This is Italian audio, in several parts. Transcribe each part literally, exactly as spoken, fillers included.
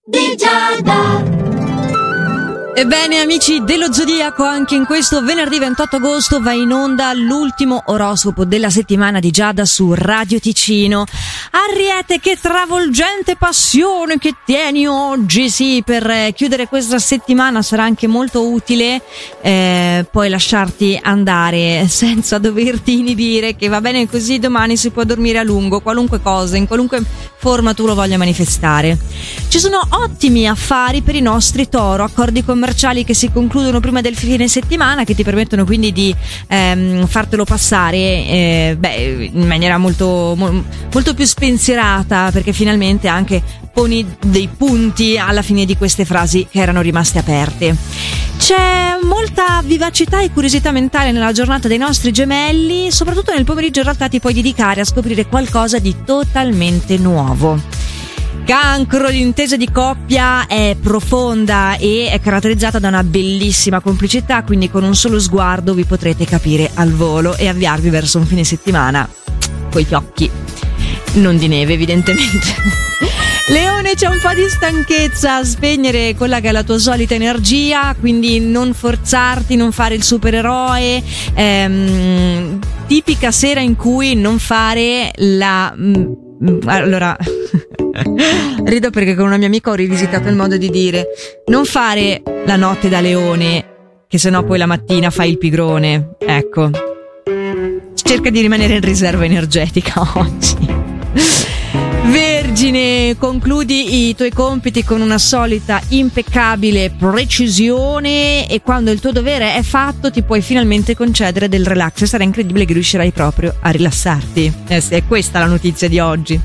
di Giada. Ebbene amici dello Zodiaco, anche in questo venerdì ventotto agosto va in onda l'ultimo oroscopo della settimana di Giada su Radio Ticino. Ariete, che travolgente passione che tieni oggi, sì, per chiudere questa settimana sarà anche molto utile eh, poi lasciarti andare senza doverti inibire, che va bene così, domani si può dormire a lungo, qualunque cosa, in qualunque forma tu lo voglia manifestare. Ci sono ottimi affari per i nostri Toro, accordi commerciali che si concludono prima del fine settimana, che ti permettono quindi di ehm, fartelo passare eh, beh, in maniera molto, mo, molto più spensierata, perché finalmente anche poni dei punti alla fine di queste frasi che erano rimaste aperte. C'è molta vivacità e curiosità mentale nella giornata dei nostri Gemelli, soprattutto nel pomeriggio in realtà ti puoi dedicare a scoprire qualcosa di totalmente nuovo. Cancro, l'intesa di coppia è profonda e è caratterizzata da una bellissima complicità, quindi con un solo sguardo vi potrete capire al volo e avviarvi verso un fine settimana coi occhi, non di neve evidentemente. Leone, c'è un po' di stanchezza a spegnere quella che è la tua solita energia, quindi non forzarti, non fare il supereroe, ehm, tipica sera in cui non fare la... allora... rido perché con una mia amica ho rivisitato il modo di dire: non fare la notte da leone, che sennò poi la mattina fai il pigrone. Ecco, cerca di rimanere in riserva energetica oggi. Vergine, concludi i tuoi compiti con una solita impeccabile precisione e quando il tuo dovere è fatto ti puoi finalmente concedere del relax e sarà incredibile che riuscirai proprio a rilassarti. Eh, è questa la notizia di oggi.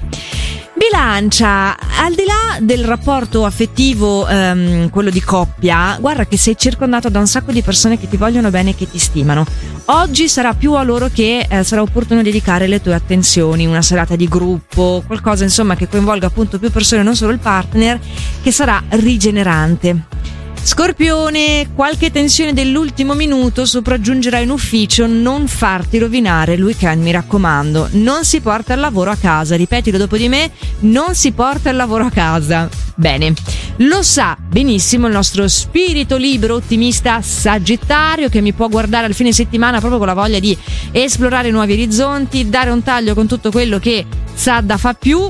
Bilancia, al di là del rapporto affettivo, ehm, quello di coppia, guarda che sei circondato da un sacco di persone che ti vogliono bene e che ti stimano. Oggi sarà più a loro che eh, sarà opportuno dedicare le tue attenzioni, una serata di gruppo, qualcosa insomma che coinvolga appunto più persone, non solo il partner, che sarà rigenerante. Scorpione, qualche tensione dell'ultimo minuto sopraggiungerà in ufficio, non farti rovinare il weekend, mi raccomando. Non si porta il lavoro a casa, ripetilo dopo di me, non si porta il lavoro a casa. Bene, lo sa benissimo il nostro spirito libero, ottimista Sagittario, che mi può guardare al fine settimana proprio con la voglia di esplorare nuovi orizzonti, dare un taglio con tutto quello che sa da fa più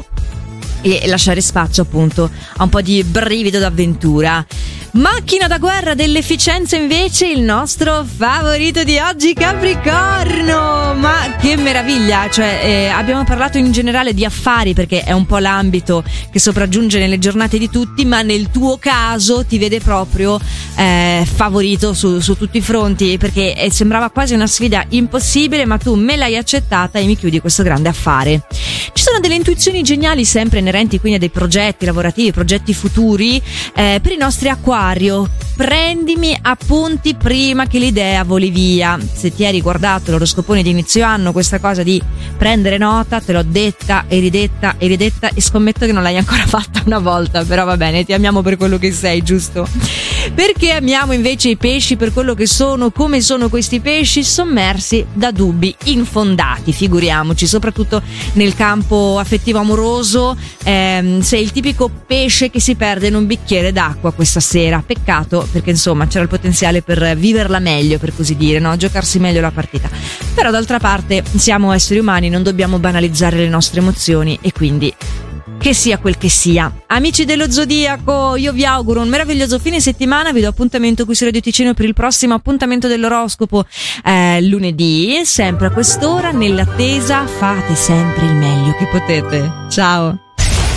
e lasciare spazio appunto a un po' di brivido d'avventura. Macchina da guerra dell'efficienza invece il nostro favorito di oggi, Capricorno. Ma che meraviglia, cioè eh, abbiamo parlato in generale di affari perché è un po' l'ambito che sopraggiunge nelle giornate di tutti, ma nel tuo caso ti vede proprio eh, favorito su, su tutti i fronti, perché eh, sembrava quasi una sfida impossibile, ma tu me l'hai accettata e mi chiudi questo grande affare. Ci sono delle intuizioni geniali sempre inerenti quindi a dei progetti lavorativi, progetti futuri eh, per i nostri acquari. Prendimi appunti prima che l'idea voli via. Se ti hai riguardato l'oroscopone di inizio anno, questa cosa di prendere nota te l'ho detta e ridetta e ridetta e scommetto che non l'hai ancora fatta una volta, però va bene, ti amiamo per quello che sei, giusto? Perché amiamo invece i pesci per quello che sono, come sono questi pesci, sommersi da dubbi infondati, figuriamoci, soprattutto nel campo affettivo amoroso. ehm, sei il tipico pesce che si perde in un bicchiere d'acqua questa sera. Peccato, perché insomma c'era il potenziale per viverla meglio, per così dire, no? Giocarsi meglio la partita. Però d'altra parte siamo esseri umani, non dobbiamo banalizzare le nostre emozioni e quindi che sia quel che sia. Amici dello Zodiaco, io vi auguro un meraviglioso fine settimana, vi do appuntamento qui su Radio Ticino per il prossimo appuntamento dell'oroscopo eh, lunedì, sempre a quest'ora. Nell'attesa fate sempre il meglio che potete. Ciao!